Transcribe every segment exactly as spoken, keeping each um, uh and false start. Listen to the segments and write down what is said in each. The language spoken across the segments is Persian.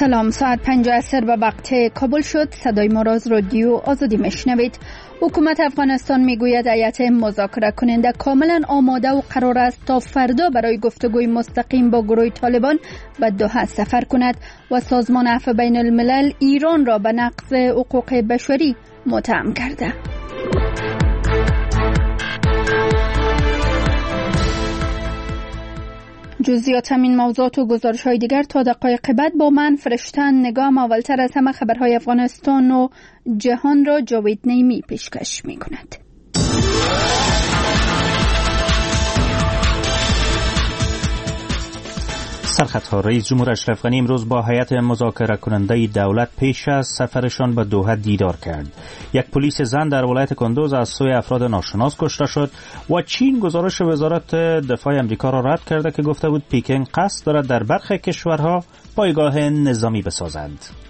سلام، ساعت پنج عصر به وقت کابل شد. صدای ما را از رادیو آزادی میشنوید. حکومت افغانستان میگوید هیئت مذاکره کننده کاملا آماده و قرار است تا فردا برای گفتگوی مستقیم با گروه طالبان به دوحه سفر کند و سازمان عفو بین الملل ایران را به نقض حقوق بشری متهم کرده. جزئیات همین موضوعات و گزارش‌های دیگر تا دقایق بعد با من فرشتن نگام. اولتر از همه خبرهای افغانستان و جهان را جاوید نیمی پیشکش می‌کند. سرخطها: رئیس جمهور اشرف غنی امروز با هیئت مذاکره کننده دولت پیش از سفرشان به دوحه دیدار کرد. یک پلیس زن در ولایت کندوز از سوی افراد ناشناس کشته شد و چین گزارش وزارت دفاع امریکا را رد کرده که گفته بود پکن قصد دارد در برخی کشورها پایگاه نظامی بسازد.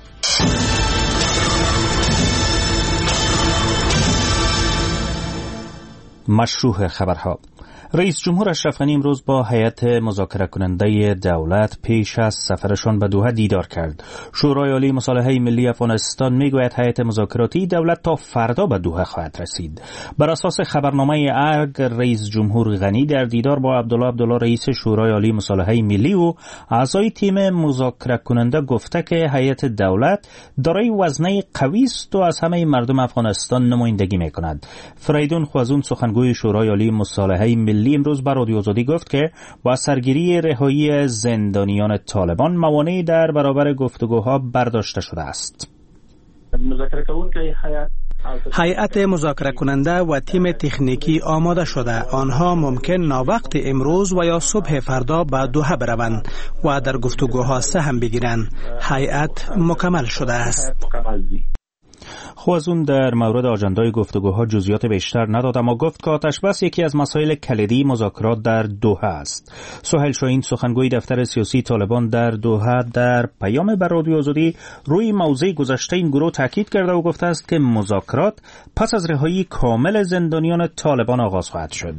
مشروع خبرها: رئیس جمهور اشرف غنی امروز با هیئت مذاکره کننده دولت پیش از سفرشان به دوحه دیدار کرد. شورای عالی مصالحه ملی افغانستان میگوید هیئت مذاکراتی دولت تا فردا به دوحه خواهد رسید. بر اساس خبرنامه ارگ، رئیس جمهور غنی در دیدار با عبدالله عبدالله رئیس شورای عالی مصالحه ملی و اعضای تیم مذاکره کننده گفته که هیئت دولت دارای وزنه قوی است و از همه مردم افغانستان نمایندگی میکند. فریدون خوازون، سخنگوی شورای عالی مصالحه ملی، امروز بر رادیو آزادی گفت که با سرگیری رهایی زندانیان طالبان موانعی در برابر گفتگوها برداشته شده است. هیئت مذاکره کننده و تیم تکنیکی آماده شده. آنها ممکن ناوقت امروز و یا صبح فردا به دوحه بروند و در گفتگوها سهم بگیرند. هیئت مکمل شده است. خوازون در مورد آجندای گفتگوها جزئیات بیشتر نداد، اما گفت که آتش بس یکی از مسائل کلیدی مذاکرات در دوحه است. سهیل شاهین، سخنگوی دفتر سیاسی طالبان در دوحه، در پیام بر رادیو آزادی روی موضع گذشته این گروه تاکید کرده و گفته است که مذاکرات پس از رهایی کامل زندانیان طالبان آغاز خواهد شد.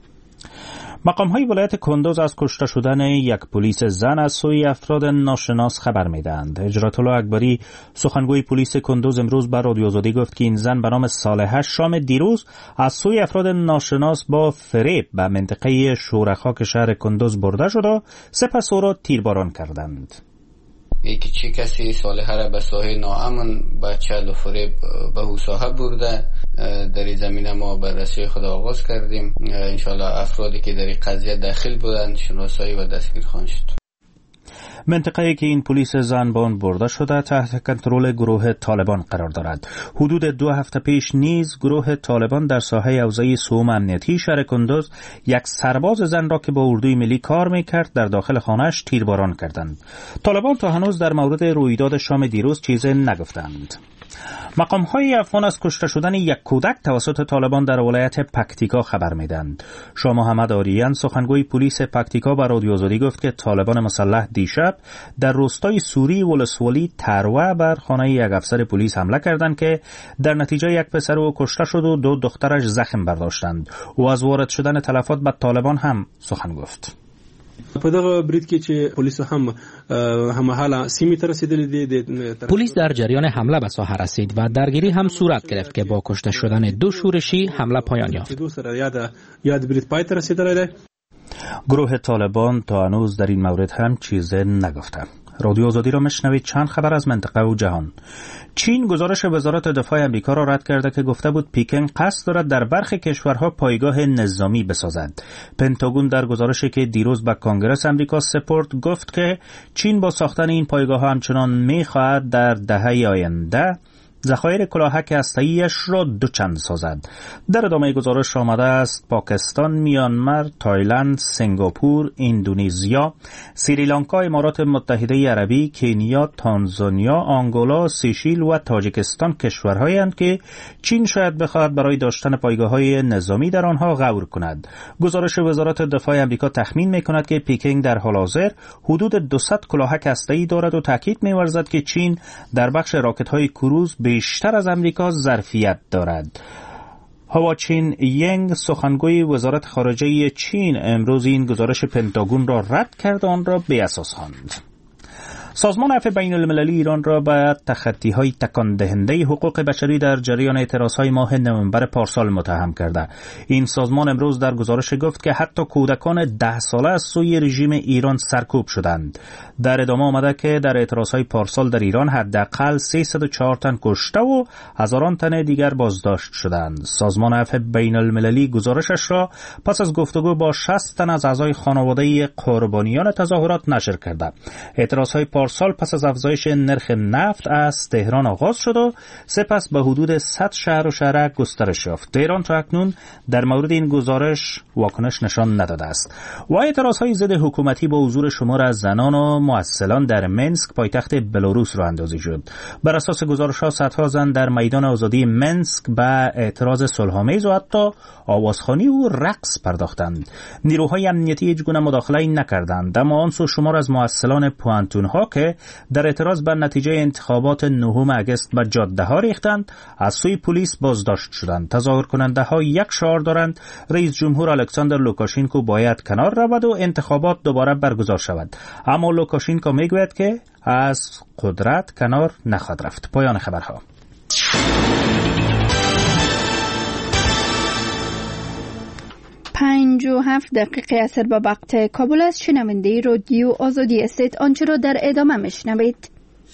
مقام‌های ولایت کندوز از کشته شدن یک پلیس زن از سوی افراد ناشناس خبر می‌دهند. هجرت الله اکبری، سخنگوی پلیس کندوز، امروز بر رادیو آزادی گفت که این زن به نام صالحه شام دیروز از سوی افراد ناشناس با فریب به منطقه شورخاک شهر کندوز برده شد و سپس او را تیرباران کردند. یکی چه کسی صالحه را به ساحه ناامن با چل و فریب به او ساحه برده. در این زمینه ما بررسی خود آغاز کردیم. انشالله افرادی که در این قضیه داخل بودند شناسایی و دستگیر خواهند شد. منطقه‌ای که این پلیس زن به آن برده شده تحت کنترل گروه طالبان قرار دارد. حدود دو هفته پیش نیز گروه طالبان در ساحه حوزه سوم امنیتی شهر کندوز یک سرباز زن را که با اردوی ملی کار می‌کرد در داخل خانه‌اش تیرباران کردند. طالبان تا هنوز در مورد رویداد شام دیروز چیزی نگفتند. مقام‌های افغان از کشته شدن یک کودک توسط طالبان در ولایت پکتیکا خبر می‌دهند. شاه محمد آریان، سخنگوی پلیس پکتیکا، بر رادیو آزادی گفت که طالبان مسلح دیشب در روستای سوری ولسوالی تروه بر خانه یک افسر پلیس حمله کردند که در نتیجه یک پسر او کشته شد و دو دخترش زخم برداشتند. او از وارد شدن تلفات به طالبان هم سخن گفت. په دغه برید کې چې پولیس هم همحاله سیمې ته رسیدلي دي. پلیس در جریان حمله به ساحه رسید و درگیری هم صورت گرفت که با کشته شدن دو شورشی حمله پایان یافت. دو سره یاد یاد برید پای ته رسیدلی دی. گروه طالبان تا هنوز در این مورد هم چیزی نگفته. رادیو آزادی را میشنوید. چند خبر از منطقه و جهان. چین گزارش وزارت دفاع امریکا را رد کرده که گفته بود پکن قصد دارد در برخی کشورها پایگاه نظامی بسازد. پنتاگون در گزارشی که دیروز به کنگره امریکا سپرد گفت که چین با ساختن این پایگاه همچنان می‌خواهد در دهه آینده ذخایر کلاهک هسته‌ای‌اش را دوچند سازد. در ادامه گزارش آمده است پاکستان، میانمار، تایلند، سنگاپور، اندونزیا، سریلانکا، امارات متحده عربی، کنیا، تانزانیا، آنگولا، سیشیل و تاجیکستان کشورهایی هستند که چین شاید بخواهد برای داشتن پایگاه‌های نظامی در آنها غور کند. گزارش وزارت دفاع آمریکا تخمین می‌کند که پکن در حال حاضر حدود دویست کلاهک هسته‌ای دارد و تاکید می‌ورزد که چین در بخش راکت‌های کروز بیشتر از امریکا ظرفیت دارد. هواچین ینگ، سخنگوی وزارت خارجه چین، امروز این گزارش پنتاگون را رد کرد و آن را بی‌اساس خواند. سازمان عفو بین المللی ایران را به تخطی‌های تکان دهنده حقوق بشری در جریان اعتراضهای ماه نوامبر پارسال متهم کرده. این سازمان امروز در گزارش گفت که حتی کودکان ده ساله از سوی رژیم ایران سرکوب شدند. در ادامه آمده که در اعتراضهای پارسال در ایران حداقل سیصد و چهار تن کشته و هزاران تن دیگر بازداشت شدند. سازمان عفو بین المللی گزارشش را پس از گفتگو با شصت تن از اعضای خانواده قربانیان تظاهرات نشر کرده. اعتراضهای پارسال پس از افزایش نرخ نفت از تهران آغاز شد و سپس به حدود صد شهر و شهرک گسترش یافت. تهران تا اکنون در مورد این گزارش واکنش نشان نداده است. و اعتراضهای ضد حکومتی با حضور شمار از زنان و معسلان در منسک پایتخت بلاروس راه اندازی شد. بر اساس گزارش‌ها صدها زن در میدان آزادی منسک به اعتراض صلح‌آمیز و حتی آوازخوانی و رقص پرداختند. نیروهای امنیتی هیچگونه مداخله نکردند، اما آن سو شمار از معسلان پوانتون‌ها که در اعتراض بر نتیجه انتخابات نهم آگوست به جاده‌ها ریختند از سوی پلیس بازداشت شدند. تظاهر کننده‌ها یک شعار دارند: رئیس جمهور الکساندر لوکاشنکو باید کنار رود و انتخابات دوباره برگزار شود. اما لوکاشنکو میگوید که از قدرت کنار نخواهد رفت. پایان خبرها. پنج و هفت دقیقه اثر با وقت کابل است. شنونده رادیو آزادی استید. آنچه را در ادامه میشنوید.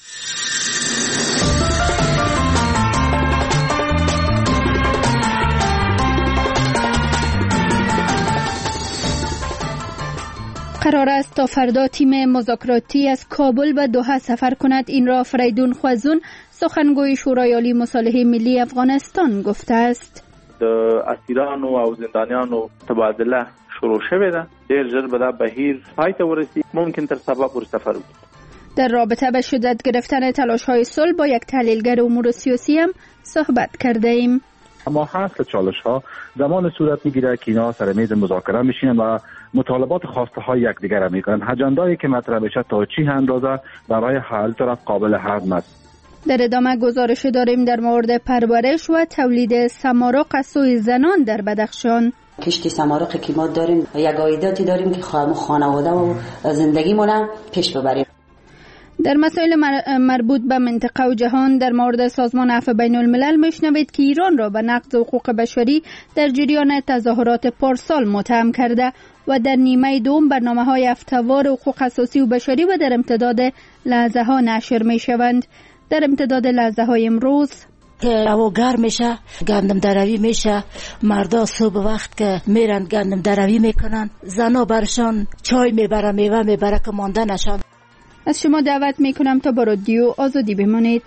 قرار است تا فردا تیم مذاکراتی از کابل به دوحه سفر کند. این را فریدون خوازون، سخنگوی شورای عالی مصالحه ملی افغانستان، گفته است. د اسیرانو او زندانیانو تبادله شروع شوه ده. ډیر ژر به دا بهیر پای ته ورسي. ممکن تر سبا پورې سفر وکړي. در رابطه به شدت گرفتن تلاش‌های صلح با یک تحلیلگر امور سیاسی هم صحبت کرده ایم. اما حاصل چالش‌ها زمان صورت میگیره که اینا سر میز مذاکره میشینن و مطالبات خواسته های یکدیگر را میکنن. اجندایی که مطرح بشه تا چی اندازه برای حل طرف قابل هضم است. در ادامه گزارش داریم در مورد پرورش و تولید سمارق از سوی زنان در بدخشان. کشت سمارقی که ما داریم یک عایداتی داریم که خانواده و زندگیمون پیش ببریم. در مسائل مربوط به منطقه و جهان در مورد سازمان عفو بین الملل میشنوید که ایران را به نقض حقوق بشری در جریان تظاهرات پارسال متهم کرده و در نیمه دوم برنامه‌های افتوار حقوق اساسی و بشری و در امتداد لحظه ها نشر می شوند. در امتداد لحظه های امروز که هوا گرم میشه، گندم دروی میشه، مردا صبح وقت که میرن گندم دروی میکنن، زنا برشان چای میبره، میوه میبره که مانده نشن. از شما دعوت میکنم تا با رادیو آزادی بمانید.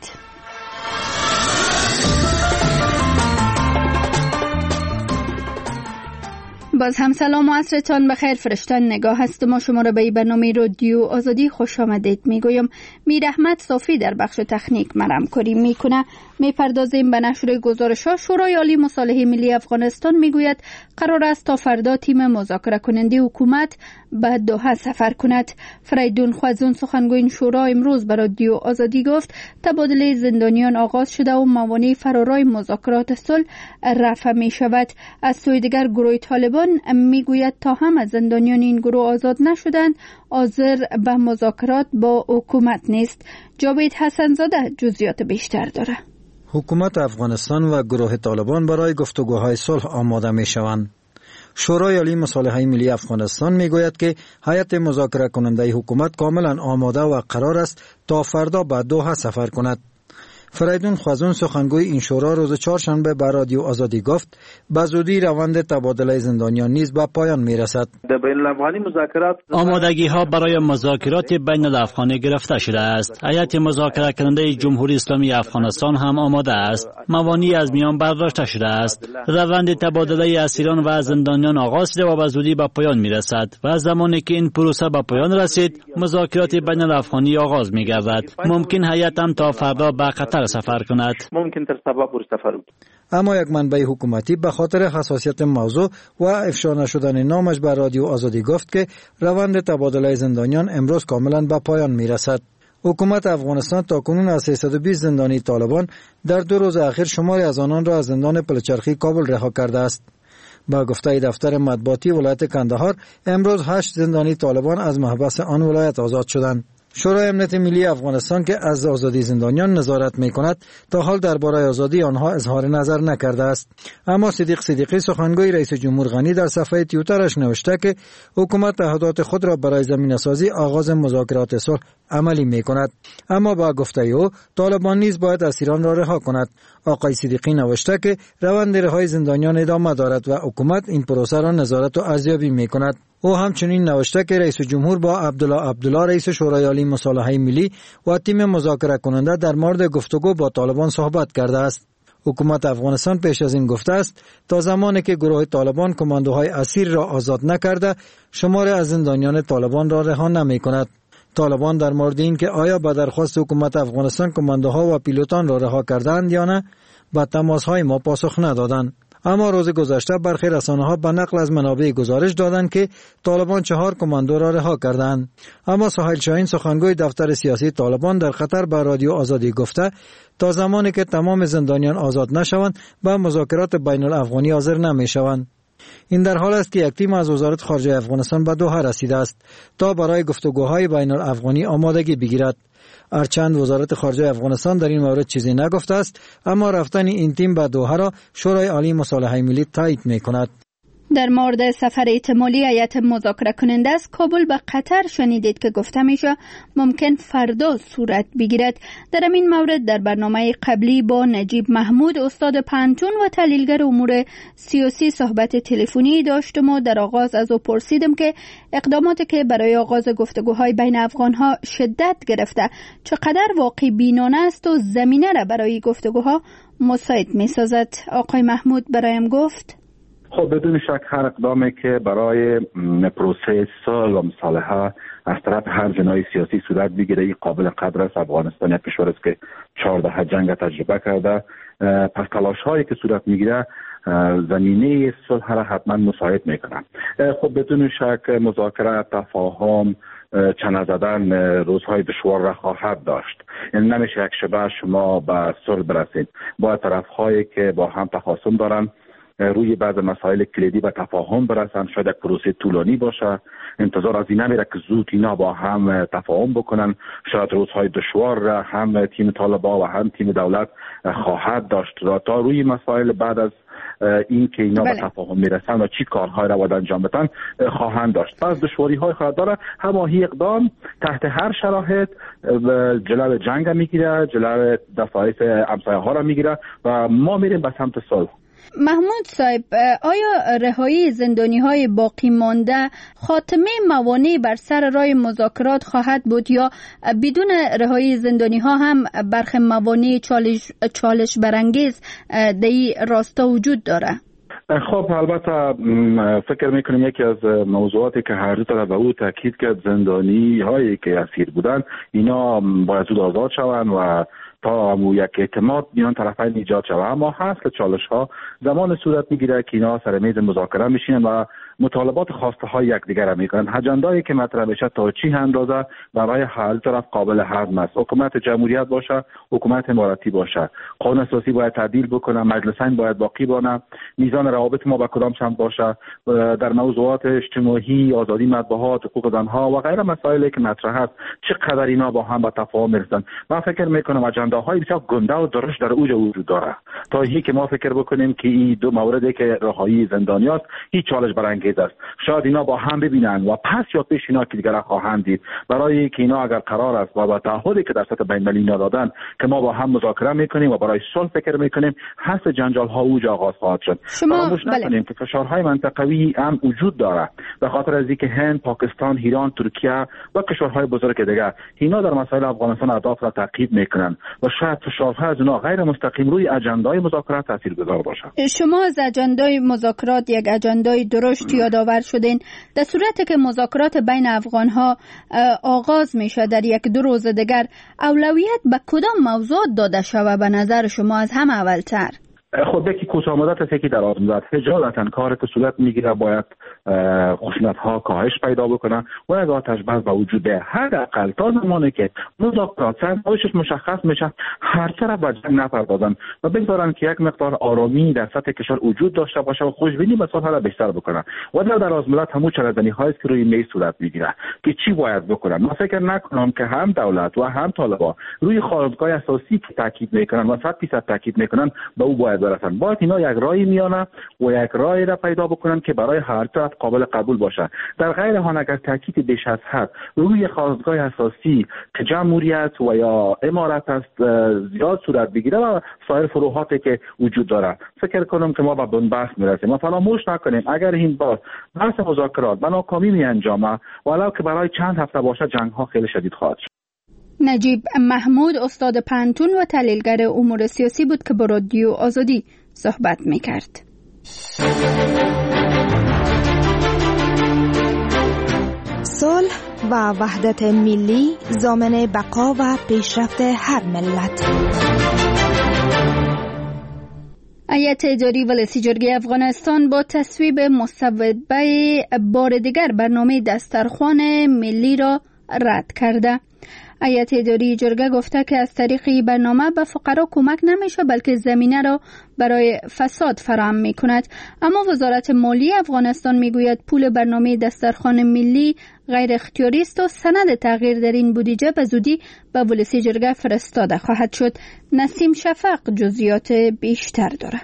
باز هم سلام و عصرتان بخیر. فرشتن نگاه هست. ما شما را به این برنامه رادیو آزادی خوش آمدید میگویم. میر احمد صافی در بخش تکنیک مرم کاری میکنه. میپردازیم به نشر گزارش ها. شورای عالی مصالحه ملی افغانستان میگوید قرار است تا فردا تیم مذاکره کننده حکومت به دوحه سفر کند. فریدون خوازون، سخنگوی این شورا، امروز به رادیو آزادی گفت تبادله زندانیان آغاز شده و موانع فرارای مذاکرات صلح رفع می شود. از سوی دیگر گروه طالبان میگوید تا هم از زندانیان این گروه آزاد نشدند حاضر به مذاکرات با حکومت نیست. جاوید حسنزاده جزئیات بیشتر داره. حکومت افغانستان و گروه طالبان برای گفتگوهای صلح آماده می شوند. شورای عالی مصالحه ملی افغانستان می گوید که هیئت مذاکره کننده حکومت کاملا آماده و قرار است تا فردا به دوحه سفر کند. فریدون خوازون، سخنگوی این شورا، روز چهارشنبه به رادیو آزادی گفت به زودی روند تبادله زندانیان نیز به پایان می رسد. آمادگی ها برای مذاکرات بین الافغانی گرفته شده است. هیئت مذاکره کننده جمهوری اسلامی افغانستان هم آماده است. موانع از میان برداشته شده است. روند تبادله اسیران و زندانیان آغاز شده و به زودی به پایان می رسد و زمانی که این پروسه به پایان رسید مذاکرات بین الافغانی آغاز می گردد. ممکن هیئت هم تا فردا به قطر سفر کند. ممکن تر سبا پورې سفر وکړي. اما یک منبع حکومتی به خاطر حساسیت موضوع و افشا نشدن نامش به رادیو آزادی گفت که روند تبادله زندانیان امروز کاملا به پایان می رسد. حکومت افغانستان تاکنون از سیصد و بیست زندانی طالبان در دو روز اخیر شماری از آنان را از زندان پلچرخی کابل رها کرده است. با گفته دفتر مطبوعاتی ولایت کندهار امروز هشت زندانی طالبان از محبس آن ولایت آزاد شدند. شورای امنیت ملی افغانستان که از آزادی زندانیان نظارت می‌کند تا حال درباره آزادی آنها اظهار نظر نکرده است. اما صدیق صدیقی سخنگوی رئیس جمهور غنی در صفحه توییترش نوشته که حکومت تعهدات خود را برای زمینه‌سازی آغاز مذاکرات صلح عملی می‌کند. اما با گفته او طالبان نیز باید اسیران را رها کند. آقای صدیقی نوشته که روند رهایی زندانیان ادامه دارد و حکومت این پروسه را نظارت و ارزیابی می‌کند. او همچنین نوشته که رئیس جمهور با عبدالله عبدالله رئیس شورای عالی مصالحه ملی و تیم مذاکره کننده در مورد گفتگو با طالبان صحبت کرده است. حکومت افغانستان پیش از این گفته است تا زمانی که گروه طالبان کماندوهای اسیر را آزاد نکرده شمار از زندانیان طالبان را رها نمی‌کند. طالبان در مورد این که آیا به درخواست حکومت افغانستان کماندوها و پیلوتان را رها کردند یا نه به تماس‌های ما پاسخ ندادند. اما روز گذشته برخی رسانه‌ها به نقل از منابع گزارش دادند که طالبان چهار کماندو را رها کردند. اما سهیل شاهین سخنگوی دفتر سیاسی طالبان در قطر به رادیو آزادی گفته تا زمانی که تمام زندانیان آزاد نشوند به مذاکرات بین الافغانی حاضر نمی‌شوند. این در حال است که یک تیم از وزارت خارجه افغانستان به دوحه رسیده است تا برای گفتگوهای بین الافغانی آمادگی بگیرد. هرچند وزارت خارجه افغانستان در این مورد چیزی نگفته است، اما رفتن این تیم به دوحه را شورای عالی مصالحه ملی تایید می‌کند. در مورد سفر احتمالی هیئت مذاکره کننده از کابل به قطر شنیدید که گفته میشه ممکن فردا صورت بگیرد. در این مورد در برنامه قبلی با نجیب محمود استاد پانتون و تحلیلگر امور سیاسی صحبت تلفنی داشتم و در آغاز از او پرسیدم که اقداماتی که برای آغاز گفتگوهای بین افغانها شدت گرفته چقدر واقع بینانه است و زمینه را برای گفتگوها مساعد میسازد. آقای محمود برایم گفت خب بدون شک هر اقدامی که برای پروسه صلح و مصالحه از طرف هر جناح سیاسی صورت بگیره این قابل قدر است. افغانستان یک کشور است که چهارده جنگ تجربه کرده، پس تلاش هایی که صورت میگیره زمینه صلح را حتما مساعد میکنه. خب بدون شک مذاکره، تفاهم، چنه زدن روزهای دشوار را خواهد داشت. این نمیشه یک شبه شما به صلح برسید. با طرف هایی که با هم تخاصم دارن روی بعض مسائل کلیدی به تفاهم برسن، شاید یک پروسه طولانی باشه. انتظار از این نمیره که زود اینا با هم تفاهم بکنن. شاید روزهای دشوار را هم تیم طالبان و هم تیم دولت خواهد داشت تا روی مسائل بعد از این که اینا بله. به تفاهم میرسن و چی کارهای را باید انجام بدن خواهند داشت. پس دشواری های خواهد داره. هماهی اقدام تحت هر شرایط جلو جنگ میگیره، جلو دفاعی همسایه ها را میگیره و ما میریم به سمت صلح. محمود صاحب، آیا رهایی زندانی های باقی مانده خاتمه موانع بر سر راه مذاکرات خواهد بود یا بدون رهایی زندانی ها هم برخی موانع چالش, چالش برانگیز در این راستا وجود داره؟ خب البته فکر میکنیم یکی از موضوعاتی که هر دو طرف به او تاکید کرد زندانی هایی که اسیر بودن اینا باید زود آزاد شوند و تا همو یک اعتماد میان طرفین ایجاد شود. اما حاصل چالش ها زمان صورت میگیره که اینا سر میز مذاکره میشینن و مطالبات خواسته های یکدیگر را میکنن. اجندایی که مطرح بشه تا چی اندازه برای هر طرف قابل هضم است. حکومت جمهوریت باشه، حکومت اماراتی باشه، قانون اساسی باید تعدیل بکنه، مجلسین باید باقی بانه، میزان روابط ما با کدام سمت باشه، در موضوعات اجتماعی، آزادی مطبوعات، حقوق زنها و غیره مسائلی که مطرح است چقدر اینا با هم به تفاهم میرسن. من فکر میکنم اجنداهای بسیار گنده و درشت در اوج وجود داره تا اینکه که ما فکر بکنیم که این دو موردی که رهایی زندانیان هیچ چالش برانگیز است. شاید اینا با هم ببینن و پس یا پیش اینا که دیگر خواهند دید برای که اینا اگر قرار است و با تعهدی که در سطح بین المللی دادن که ما با هم مذاکره میکنیم و برای صلح فکر میکنیم، حس جنجال ها اوج آغاز خواهد شد. فراموش نکنیم که فشارهای منطقوی هم وجود داره به خاطر از اینکه هند، پاکستان، ایران، ترکیه و کشورهای بزرگ دیگر اینا در مسائل افغانستان اهداف را تعقیب میکنن و شاید فشارها از اونها غیر مستقیم روی اجندای مذاکرات تاثیرگذار باشه. شما از اجندای مذاکرات یک اجندای درشت یادآور شدین. در صورتی که مذاکرات بین افغانها آغاز میشه در یک دو روز دیگر، اولویت به کدام موضوع داده شود به نظر شما از همه اولتر؟ خود که کوتاه مدت است که در مدت حجالتا کار که صورت میگیره باید خشونت ها کاهش پیدا بکنه و یک آتش بس به وجود بیاید. حداقل تا زمانی که مذاکرات سرنوشتش مشخص میشه هر طرف به جنگ نپردازن و بگذارن که یک مقدار آرامی در سطح کشور وجود داشته باشه و خوشبینی به صلح را بیشتر بکنن و در دراز مدت همون چرندنی هایی که روی میز صورت میگیره که چی باید بکنن. من فکر نکنم که هم دولت و هم طالبان روی خواستگاه اساسی که تاکید میکنن و صد درصد تاکید میکنن به او باید برسن. باید اینا یک راهی میانه و یک راهی را پیدا بکنن که برای هر طرف قابل قبول باشه. در غیر حال اگر تاکید بیش از حد روی خواستگاه اساسی که جمهوریت و یا امارت است زیاد صورت بگیره و سایر فروعاتی که وجود داره، فکر کنم که ما به بنبست میرسیم. ما فراموش نکنیم اگر این بار بحث مذاکرات به ناکامی می انجامه ولو که برای چند هفته باشه، جنگ ها خیلی شدید خواهد شد. نجیب محمود استاد پانتون و تحلیلگر امور سیاسی بود که با رادیو آزادی صحبت میکرد. صلح و وحدت ملی ضامن بقا و پیشرفت هر ملت. هیئت اداری ولسی جرگه افغانستان با تصویب مصوبه بار دیگر برنامه دسترخوان ملی را رد کرده. هیئت اداری جرگه گفته که از طریق برنامه به فقرا کمک نمیشه بلکه زمینه را برای فساد فراهم میکند. اما وزارت مالیه افغانستان میگوید پول برنامه دسترخوان ملی غیر اختیاری است و سند تغییر در این بودجه به زودی به ولسی جرگه فرستاده خواهد شد. نسیم شفق جزئیات بیشتر داره.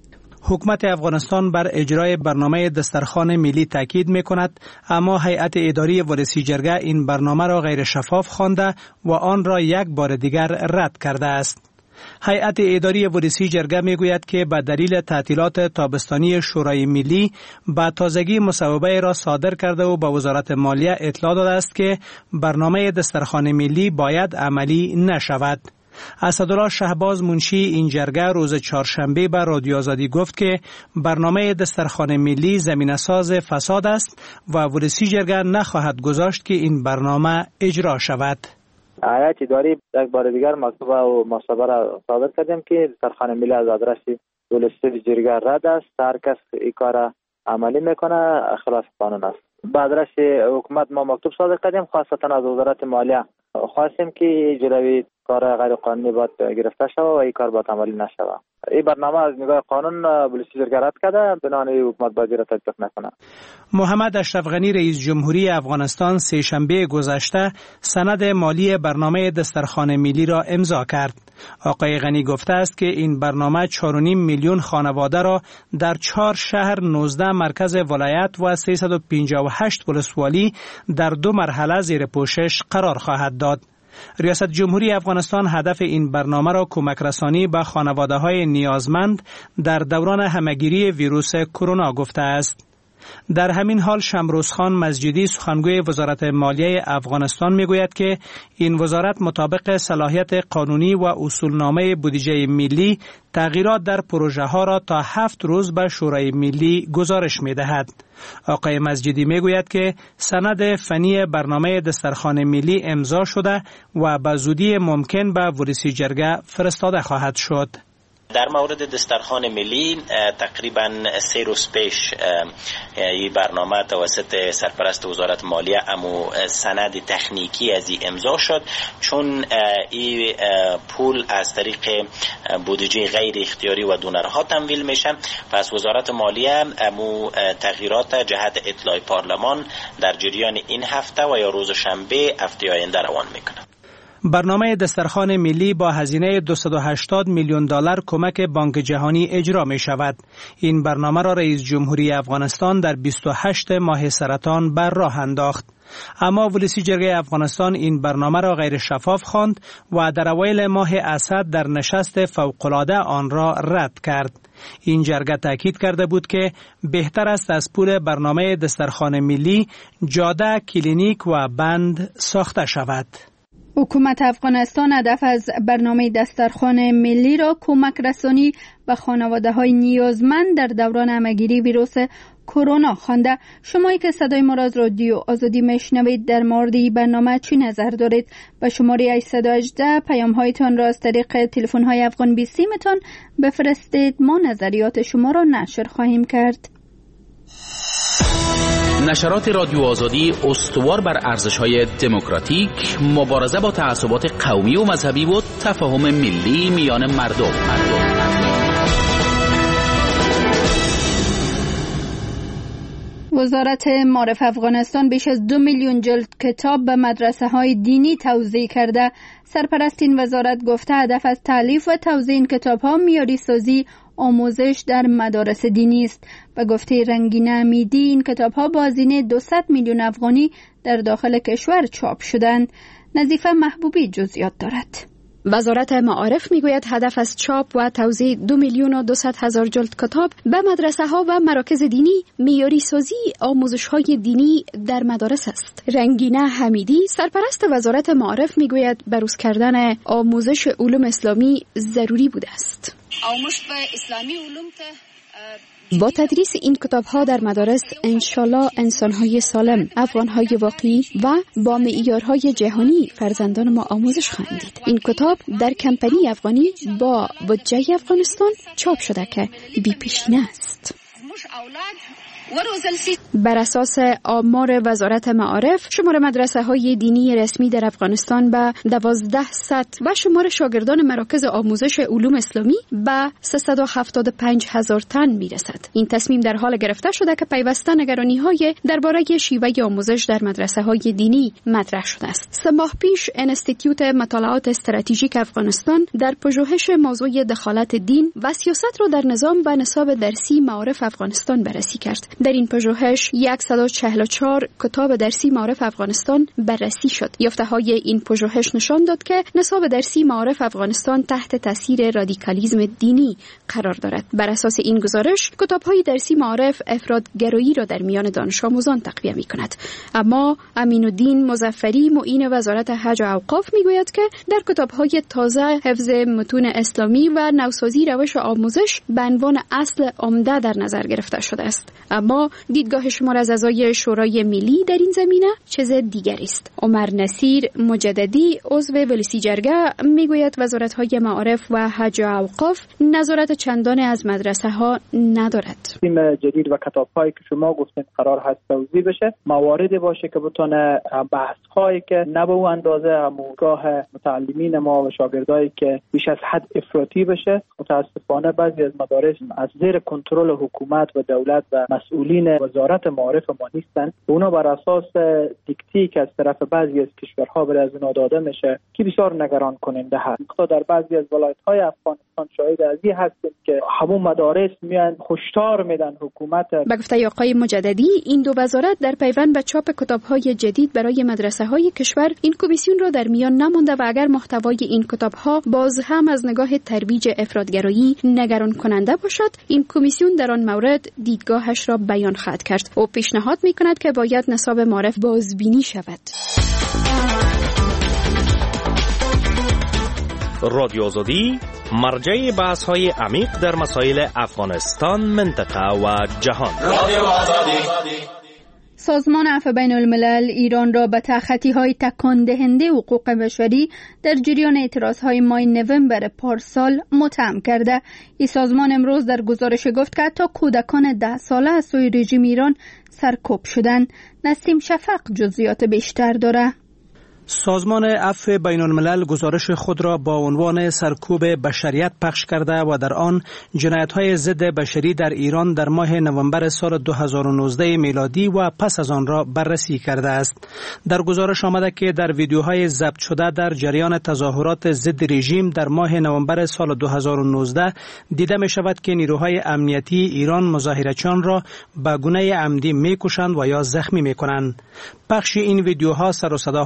حکومت افغانستان بر اجرای برنامه دسترخوان ملی تاکید می‌کند، اما هیئت اداری ولسی جرگه این برنامه را غیر شفاف خوانده و آن را یک بار دیگر رد کرده است. هیئت اداری ولسی جرگه میگوید که به دلیل تعطیلات تابستانی شورای ملی به تازگی مصوبه را صادر کرده و به وزارت مالیه اطلاع داده است که برنامه دسترخوان ملی باید عملی نشود. اسدالله شهباز منشی این جرگه روز چهارشنبه به رادیو آزادی گفت که برنامه دسترخوان ملی زمینه ساز فساد است و ولسی جرگه نخواهد گذاشت که این برنامه اجرا شود. هیئت اداری یک بار دیگر مکتوب و مصوبه را صادر کردیم که دسترخوان ملی از آدرس ولسی جرگه رد است. هر کس این کار عملی میکنه خلاف قانون است. به آدرس حکومت ما مکتوب صادر کردیم، خاصتا از وزارت مالیه خواستیم که جلوی کار غیر قانونی باید گرفته شود و این کار باید عملی نشود. این برنامه از نگاه قانون ولسی جرگه رد کرده، بنابراین حکومت باید را تطبیق نکنه. محمد اشرف غنی رئیس جمهوری افغانستان سه شنبه گذشته سند مالی برنامه دسترخوان ملی را امضا کرد. آقای غنی گفته است که این برنامه چهار و نیم میلیون خانواده را در چهار شهر، نوزده مرکز ولایت و سیصد و پنجاه و هشت ولسوالی در دو مرحله زیر پوشش قرار خواهد داد. ریاست جمهوری افغانستان هدف این برنامه را کمک رسانی به خانواده‌های نیازمند در دوران همهگیری ویروس کرونا گفته است. در همین حال شمروزخان مزجدی سخنگوی وزارت مالیه افغانستان میگوید که این وزارت مطابق صلاحیت قانونی و اصولنامه بودجه ملی تغییرات در پروژه ها را تا هفت روز به شورای ملی گزارش میدهد. آقای مزجدی میگوید که سند فنی برنامه دسترخوان ملی امضا شده و به زودی ممکن به ولسی جرگه فرستاده خواهد شد. در مورد دسترخوان ملی تقریبا سه روز پیش این برنامه توسط سرپرست وزارت مالیه امو سند تکنیکی از این امضا شد، چون این پول از طریق بودجه غیر اختیاری و دونرها تمویل میشه. پس وزارت مالیه امو تغییرات جهت اطلاع پارلمان در جریان این هفته و یا روز شنبه هفته آینده روان میکنه. برنامه دسترخوان ملی با هزینه دویست و هشتاد میلیون دلار کمک بانک جهانی اجرا می شود. این برنامه را رئیس جمهوری افغانستان در بیست و هشت ماه سرطان بر راه انداخت. اما ولسی جرگه افغانستان این برنامه را غیر شفاف خواند و در اوایل ماه اسد در نشست فوق‌العاده آن را رد کرد. این جرگه تاکید کرده بود که بهتر است از پول برنامه دسترخوان ملی جاده، کلینیک و بند ساخته شود. حکومت افغانستان هدف از برنامه دسترخوان ملی را کمک رسانی به خانواده‌های نیازمند در دوران همهگیری ویروس کرونا خوانده. شمایی که صدای ما را از رادیو آزادی میشنوید در مورد این برنامه چی نظر دارید؟ به شماره هشت یک هشت پیام هایتان را از طریق تلفن های افغان بیست تان بفرستید. ما نظریات شما را نشر خواهیم کرد. نشرات رادیو آزادی استوار بر ارزش‌های دموکراتیک، مبارزه با تعصبات قومی و مذهبی و تفاهم ملی میان مردم. وزارت معارف افغانستان بیش از دو میلیون جلد کتاب به مدرسه های دینی توزیع کرده. سرپرست این وزارت گفته هدف از تالیف و توزیع این کتاب ها معیاری سازی آموزش در مدارس دینی است. به گفته رنگینه امیدی این کتاب ها با هزینه دویست میلیون افغانی در داخل کشور چاپ شدند. نظیفه محبوبی جزئیات دارد. وزارت معارف میگوید هدف از چاپ و توزیع دو میلیون و دویست هزار جلد کتاب به مدرسه ها و مراکز دینی معیاری سازی آموزش های دینی در مدارس است. رنگینه حمیدی سرپرست وزارت معارف میگوید بروز کردن آموزش علوم اسلامی ضروری بوده است. آموزش به اسلامی علوم با تدریس این کتاب‌ها در مدارس انشالله انسان‌های سالم، افغان‌های واقعی و با معیارهای جهانی فرزندان ما آموزش خواهند دید. این کتاب در کمپانی افغانی با بودجه افغانستان چاپ شده که بی پیشینه است. بر اساس آمار وزارت معارف شمار مدرسه های دینی رسمی در افغانستان به دوازده صد و شمار شاگردان مراکز آموزش علوم اسلامی به سیصد و هفتاد و پنج هزار تن می رسد. این تصمیم در حال گرفته شده که پیوسته نگرانی های درباره شیوه آموزش در مدرسه های دینی مطرح شده است. سه ماه پیش انستیتیوت مطالعات استراتژیک افغانستان در پژوهش موضوع دخالت دین و سیاست را در نظام و نصاب درسی معارف افغانستان بررسی کرد. در این پژوهش صد و چهل و چهار کتاب درسی معارف افغانستان بررسی شد. یافته‌های این پژوهش نشان داد که نصاب درسی معارف افغانستان تحت تاثیر رادیکالیسم دینی قرار دارد. بر اساس این گزارش کتاب‌های درسی معارف افراط‌گرایی را در میان دانش آموزان تقویه می‌کند. اما امین الدین مظفری معین وزارت حج و اوقاف می‌گوید که در کتاب‌های تازه حفظ متون اسلامی و نوسازی روش آموزش به عنوان اصل عمده در نظر گرفته شده است. اما دیدگاه شمار از اعضای شورای ملی در این زمینه چیز دیگری است. عمر نصیر مجددی عضو ولسی جرگه میگوید وزارت‌های معارف و حج و اوقاف نظارت چندان از مدرسه ها ندارد. تیم جدید و کتاب‌هایی که شما گفتین قرار هست توزیع بشه، مواردی باشه که بتونه بحث‌هایی که نه به اون اندازه هموگاه متعلمین ما و شاگردایی که بیش از حد افراطی بشه. متاسفانه بعضی از مدارس از زیر کنترل حکومت و دولت و مسئولین وزارت معارف ما نیستن. اونا بر اساس دیکتی که از طرف بعضی از کشورها برای از اونا داده میشه که بسیار نگران کننده هست. تا در بعضی از ولایت‌های افغانستان شاهد از این هستیم که همون مدارس میان هشدار میدن حکومت. به گفته آقای مجددی این دو وزارت در پیوند به چاپ کتاب‌های جدید برای مدرسه‌های کشور این کمیسیون را در میان نمانده و اگر محتوای این کتاب‌ها باز هم از نگاه ترویج افراط‌گرایی نگران کننده باشد، این کمیسیون در آن مورد دیدگاهش را بیان خواهد کرد. او پیشنهاد می‌کند که باید نصاب معارف بازبینی شود. رادیو آزادی مرجع بحث‌های عمیق در مسائل افغانستان، منطقه و جهان. رادیو آزادی. سازمان عفو بین الملل ایران را به تخطی‌های تکان دهنده حقوق بشری در جریان اعتراض‌های ماه نوامبر پارسال متهم کرده. این سازمان امروز در گزارش گفت که حتی کودکان ده ساله از سوی رژیم ایران سرکوب شدند. نسیم شفق جزئیات بیشتر داره. سازمان عفو بین الملل گزارش خود را با عنوان سرکوب بشریت پخش کرده و در آن جنایت‌های ضد بشری در ایران در ماه نوامبر سال دو هزار و نوزده میلادی و پس از آن را بررسی کرده است. در گزارش آمده که در ویدیوهای ضبط شده در جریان تظاهرات ضد رژیم در ماه نوامبر سال دو هزار و نوزده دیده می شود که نیروهای امنیتی ایران مظاهرچیان را به گونه عمدی می کشند و یا زخمی می کنند. پخش این ویدیوها سر و صداهای زیاد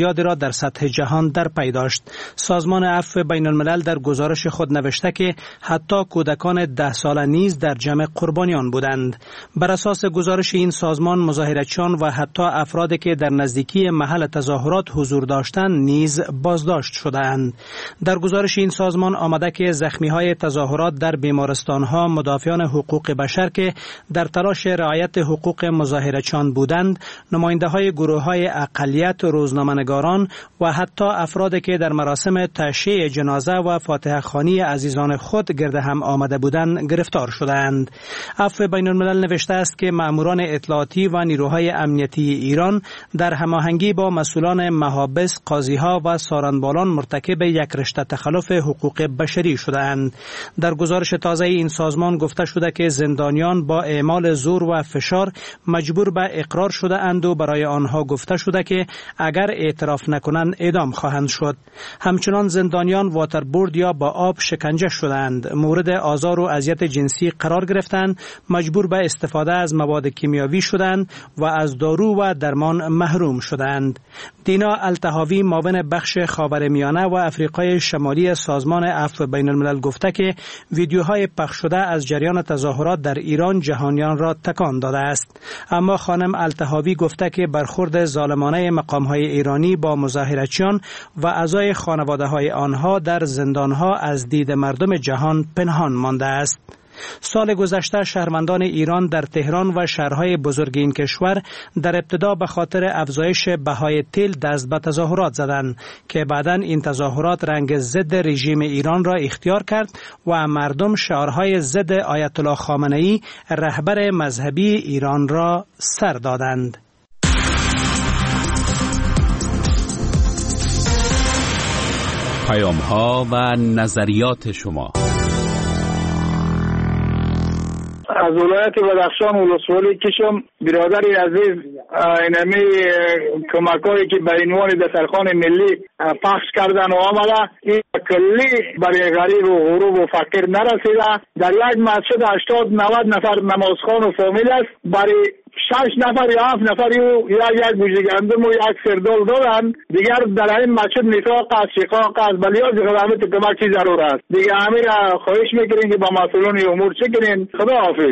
زیادی را در سطح جهان در پی داشت. سازمان عفو بین الملل در گزارش خود نوشته که حتی کودکان ده ساله نیز در جمع قربانیان بودند. بر اساس گزارش این سازمان، مظاهرچیان و حتی افرادی که در نزدیکی محل تظاهرات حضور داشتند نیز بازداشت شدند. در گزارش این سازمان آمده که زخمی‌های تظاهرات در بیمارستان‌ها مدافعان حقوق بشر که در تلاش رعایت حقوق مظاهرچیان بودند، نماینده‌های گروه‌های اقلیت، روزنامه‌نگاران و حتی افرادی که در مراسم تشییع جنازه و فاتحه خوانی عزیزان خود گرد هم آمده بودند گرفتار شدند. عفو بین الملل نوشته است که ماموران اطلاعاتی و نیروهای امنیتی ایران در هماهنگی با مسئولان محابس، قاضی‌ها و سارنبالان مرتکب یک رشته تخلف حقوق بشری شدند. در گزارش تازه این سازمان گفته شده که زندانیان با اعمال زور و فشار مجبور به اقرار شده اند و برای آنها گفته شده که اگر اعتراف نکنند اعدام خواهند شد. همچنان زندانیان واتربورد یا با آب شکنجه شدند، مورد آزار و اذیت جنسی قرار گرفتند، مجبور به استفاده از مواد کیمیاوی شدند و از دارو و درمان محروم شدند. دینا الطحاوی، معاون بخش خاورمیانه و افریقای شمالی سازمان عفو بین الملل گفته که ویدیوهای پخش شده از جریان تظاهرات در ایران جهانیان را تکان داده است. اما خانم الطحاوی گفته که برخورد ظالمانه مقام‌های ایرانی با مظاهرچیان و اعضای خانواده‌های آنها در زندان‌ها از دید مردم جهان پنهان مانده است. سال گذشته شهروندان ایران در تهران و شهرهای بزرگ این کشور در ابتدا به خاطر افزایش بهای تیل دست به تظاهرات زدند که بعداً این تظاهرات رنگ ضد رژیم ایران را اختیار کرد و مردم شعارهای ضد آیت الله خامنه‌ای رهبر مذهبی ایران را سر دادند. پیام‌ها و نظریات شما. از ولایت بدخشان ولسوالی کشم، برادری عزیز، اینمی کمکایی که به عنوان دسترخوان ملی پخش کردن و آمده، این کلی برای غریب و غروب و فقیر نرسیده. در یک مسجد هشتاد نود نفر نمازخوان و فامیل است، برای شش نفر یا هفت نفر یا یک گوشه گندم و یک سردال دادن. دیگر در این مسجد نفاق است، شقاق است، بلیاز خدمت کمک چی ضرور است. دیگر همین خواهش میکنین که با مسئولان امور چه کنین. خدا حافظ.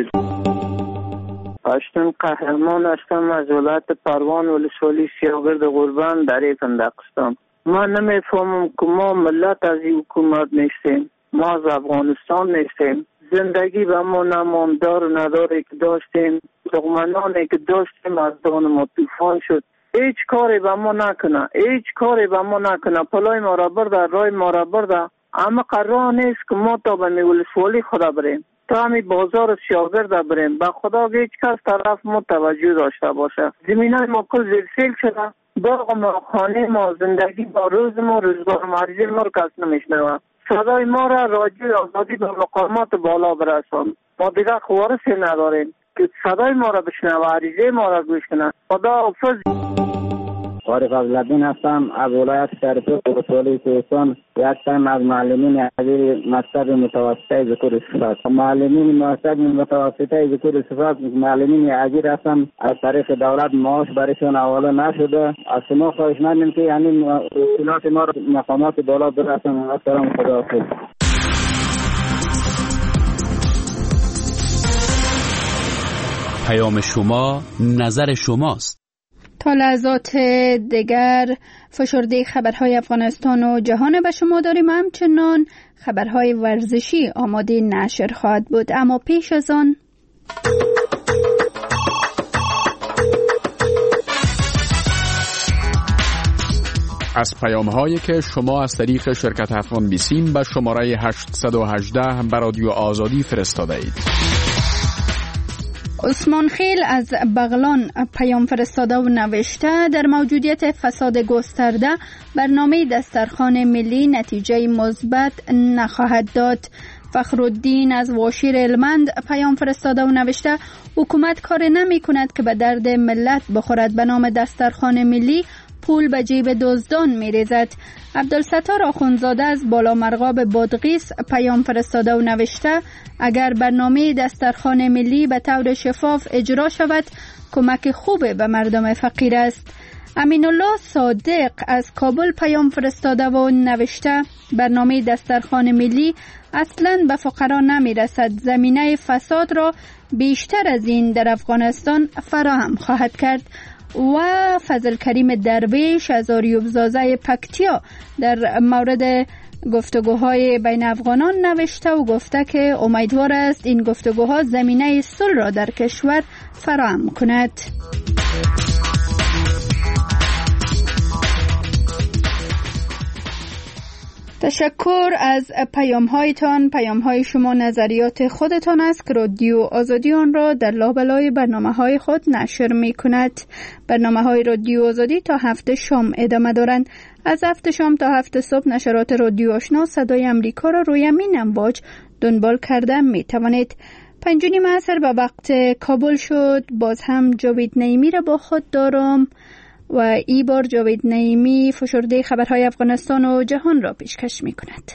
اشتم قهرمان هستم از ولایت پروان ولسوالی سیاگرد قربان در فندقستان. ما نمیفهمم که ما ملت از این حکومت نیستیم، ما از افغانستان نیستیم. زندگی به ما نماندار و نداره که داشتیم، دغمنانی که داشتیم از دان ما طوفان شد. هیچ کاری به ما نکنه، هیچ کاری به ما نکنه. پلای ما را برده، رای ما را برده، اما قرار نیست که ما تا به ولسوالی خدا بریم، تا همی بازار سیاگرد بریم. به خدا هیچ کس طرف ما توجه داشته باشه. زمینای ما کل زلزل شده، باغ ما، خانه ما، زندگی با روز ما، روزگار مریضی ما رو کس نمیشنوه. صدای ما را راجع آزادی به مقامات بالا برسان. ما دیگر خوارسی نداریم که صدای ما را بشنوه، عریضه ما را گوش کنه. خدا حافظ. عارف عبدالدین هستم از ولایت شرقی ولسوالی کوهستان. یک تایم از معلمین عزیز مکتب متوسطه ذکر صفات. معلمین مکتب متوسطه ذکر صفات معلمین عزیز هستم. از طریق دولت معاش برایشان حواله نشده. از شما خواهش می‌کنم که یعنی اصولات ما را مقامات بالا برسانید. السلام، خدا حافظ. پیام شما نظر شماست. تا لحظات دیگر فشرده خبرهای افغانستان و جهان به شما داریم. همچنان خبرهای ورزشی آماده نشر خواهد بود، اما پیش از آن از پیام‌هایی که شما از طریق شرکت افغان بیسیم به شماره هشتصد و هجده به رادیو آزادی فرستاده اید. عثمان خیل از بغلان پیام فرستاده و نوشته: در موجودیت فساد گسترده برنامه دسترخوان ملی نتیجه مثبت نخواهد داد. فخرالدین از واشیر المند پیام فرستاده و نوشته: حکومت کار نمی کند که به درد ملت بخورد، به نام دسترخوان ملی پول به جیب دزدان می ریزد. عبدالستار آخونزاده از بالا مرغاب بادغیس پیام فرستاده و نوشته: اگر برنامه دسترخوان ملی به طور شفاف اجرا شود کمک خوب به مردم فقیر است. امین الله صادق از کابل پیام فرستاده و نوشته برنامه دسترخوان ملی اصلاً به فقرا نمی رسد. زمینه فساد را بیشتر از این در افغانستان فراهم خواهد کرد. و فضل کریم درویش از آریوبزازه پکتیا در مورد گفتگوهای بین افغانان نوشته و گفته که امیدوار است این گفتگوها زمینه صلح را در کشور فراهم کند. تشکر از پیام هایتان. پیام های شما نظریات خودتان است که رادیو آزادی آن را در لابلای برنامه های خود نشر می کند. برنامه های رادیو آزادی تا هفت شام ادامه دارند. از هفت شام تا هفت صبح نشرات رادیو آشنا صدای امریکا را روی این امواج دنبال کرده می توانید. پنج و نیم عصر به وقت کابل شد. باز هم جاوید نعیمی را با خود دارم و ای بار جاوید نعیمی فشرده خبرهای افغانستان و جهان را پیشکش می کند.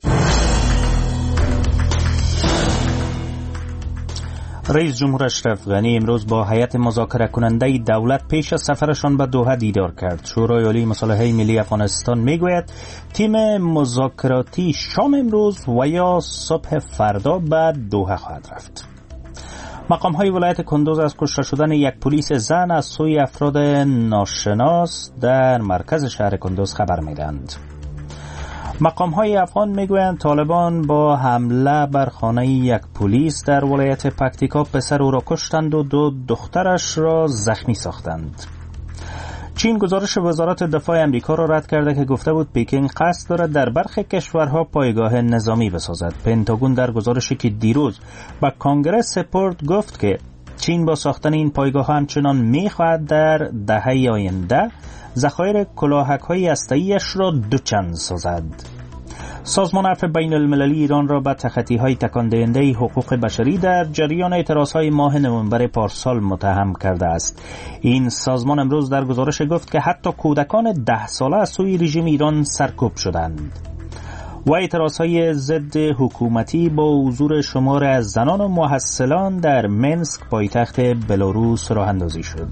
رئیس جمهور اشرف غنی امروز با هیئت مذاکره کننده دولت پیش از سفرشان به دوحه دیدار کرد. شورای عالی مصالحه ملی افغانستان میگوید تیم مذاکراتی شام امروز و یا صبح فردا به دوحه خواهد رفت. مقام های ولایت کندوز از کشته شدن یک پلیس زن از سوی افراد ناشناس در مرکز شهر کندوز خبر میدند. مقام های افغان میگویند طالبان با حمله بر خانه یک پلیس در ولایت پکتیکا پسر او را کشتند و دو دخترش را زخمی ساختند. چین گزارش وزارت دفاع امریکا را رد کرده که گفته بود پکینگ قصد دارد در برخی کشورها پایگاه نظامی بسازد. پنتاگون در گزارشی که دیروز به کانگرس سپرد گفت که چین با ساختن این پایگاه همچنان می‌خواهد در دهه آینده ذخایر کلاهک‌های هسته‌ای‌اش را دوچند سازد. سازمان عفو بین المللی ایران را به تخطی‌های تکان دهنده حقوق بشری در جریان اعتراضهای ماه نوامبر پارسال متهم کرده است. این سازمان امروز در گزارش گفت که حتی کودکان ده ساله از سوی رژیم ایران سرکوب شدند. و اعتراضهای ضد حکومتی با حضور شمار از زنان و محصلان در منسک پایتخت بلاروس راه اندازی شد.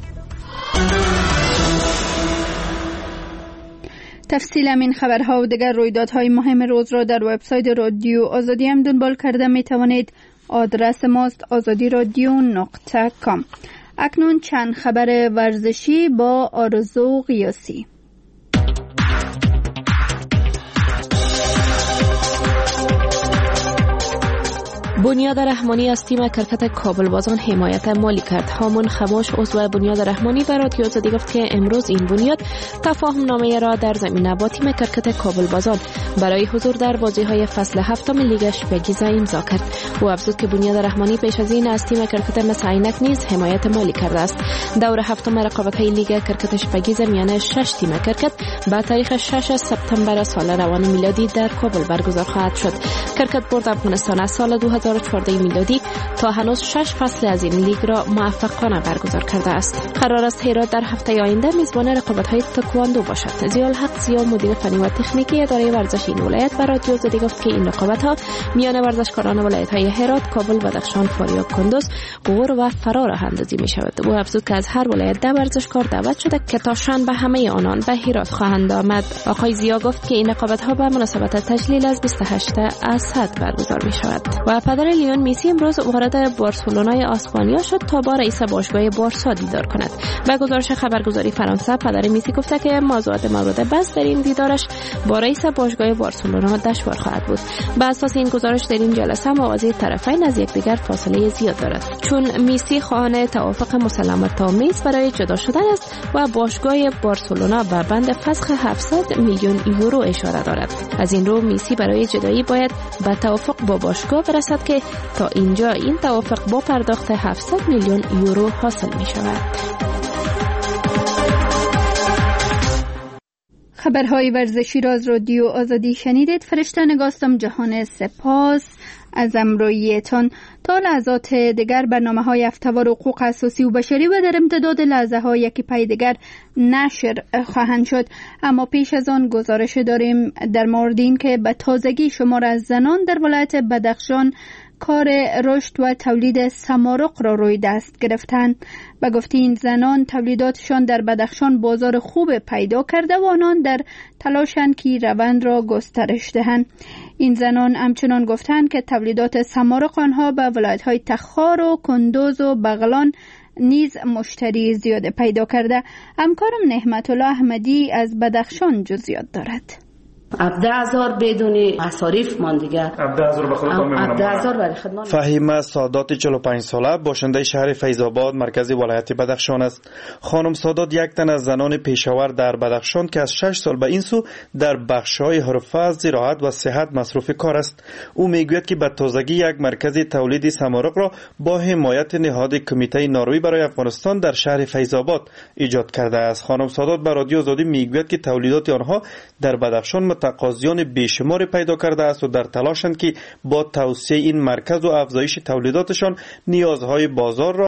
تفصیل این خبرها و دیگر رویدادهای مهم روز را در وبسایت رادیو آزادی هم دنبال کرده می توانید. آدرس ماست آزادی رادیو نقطه کام. اکنون چند خبر ورزشی با آرزو قیاسی. بنیاد رحمانی از تیم کرکت کابل بازان حمایت مالی کرد. هامون خماش عضو بنیاد رحمانی به رادیو آزادی گفت که امروز این بنیاد تفاهم نامه را در زمینه با تیم کرکت کابل بازان برای حضور در بازی‌های فصل هفتم لیگ شپگیز امضا کرد. او افزود که بنیاد رحمانی پیش از این از تیم کرکت مس عینک نیز حمایت مالی کرده است. دور هفتم رقابت‌های لیگ کرکت شپگیز میان شش تیم کرکت با تاریخ شش سپتامبر سال روان میلادی در کابل برگزار خواهد شد. کرکت بورد افغانستان از سال دو هزار و چهارده میلادی تا هنوز شش فصل از این لیگ را موفقانه برگزار کرده است. قرار است هرات در هفته آینده میزبان رقابت‌های تکواندو باشد. ضیاءالحق زیا مدیر فنی و تکنیکی اداره ورزش این ولایت بر رادیو آزادی گفت که این رقابت‌ها میان ورزشکاران ولایت‌های هرات، کابل، بدخشان، فاریاب، کندوز، غور و فرا راه اندازی می‌شود. او افزود که از هر ولایت ده ورزشکار دعوت شده که تا شنبه همه آنان به هرات خواهند آمد. آقای زیا گفت که این رقابت‌ها به مناسبت تجلیل از بیست و هشت اسد برگزار می‌شود. و پدر لیون میسی امروز وارد بارسلونای اسپانیا شد تا با رئیس باشگاه بارسا دیدار کند. به گزارش خبرگزاری فرانسه پدر میسی گفته که موضوعات مورد بحث در این دیدارش با رئیس باشگاه بارسلونا دشوار خواهد بود. به اساس این گزارش در این جلسه موازی طرفین از یکدیگر فاصله زیاد دارد، چون میسی خواهان توافق مسالمت آمیز برای جدا شدن است و باشگاه بارسلونا به بند فسخ هفتصد میلیون یورو اشاره دارد. از این رو میسی برای جدایی باید به توافق با باشگاه برسد که تا اینجا این توافق با پرداخت هفتصد میلیون یورو حاصل می شود. خبرهای ورزشی را از رادیو آزادی شنیدید. فرشته نگاستم جهان سپاس از امرویتان. تا لحظات دیگر برنامه های هفته‌وار حقوق اساسی و بشری و در امتداد لحظه های یکی پای دیگر نشر خواهند شد. اما پیش از آن گزارش داریم در مورد این که به تازگی شمار از زنان در ولایت بدخشان کار رشد و تولید سمارق را روی دست گرفتند و گفت این زنان تولیداتشان در بدخشان بازار خوب پیدا کرده و آنان در تلاشند که روند را گسترش دهند. این زنان همچنان گفتند که تولیدات سمارق آنها به ولایت‌های تخار و کندوز و بغلان نیز مشتری زیاد پیدا کرده. همکارم نعمت الله احمدی از بدخشان جزئیات دارد. هفده هزار بدون مصارف مان دیگه. هفده هزار به خودتان میمونم. هفده هزار برای خدمت. فهیمه سادات چهل و پنج ساله باشنده شهر فیض‌آباد مرکز ولایت بدخشان است. خانم سادات یک تن از زنان پیشاور در بدخشان که از شش سال به این سو در بخش‌های حرفه، زراعت و صحت مصروف کار است. او میگوید که به تازگی یک مرکز تولید سمارق را با حمایت نهاد کمیته ناروی برای افغانستان در شهر فیض‌آباد ایجاد کرده است. خانم سادات به رادیو آزادی میگوید که تولیدات آنها در بدخشان تقاضیان بیشمار پیدا کرده است و در تلاشند که با توسعه این مرکز و افزایش تولیداتشان نیازهای بازار را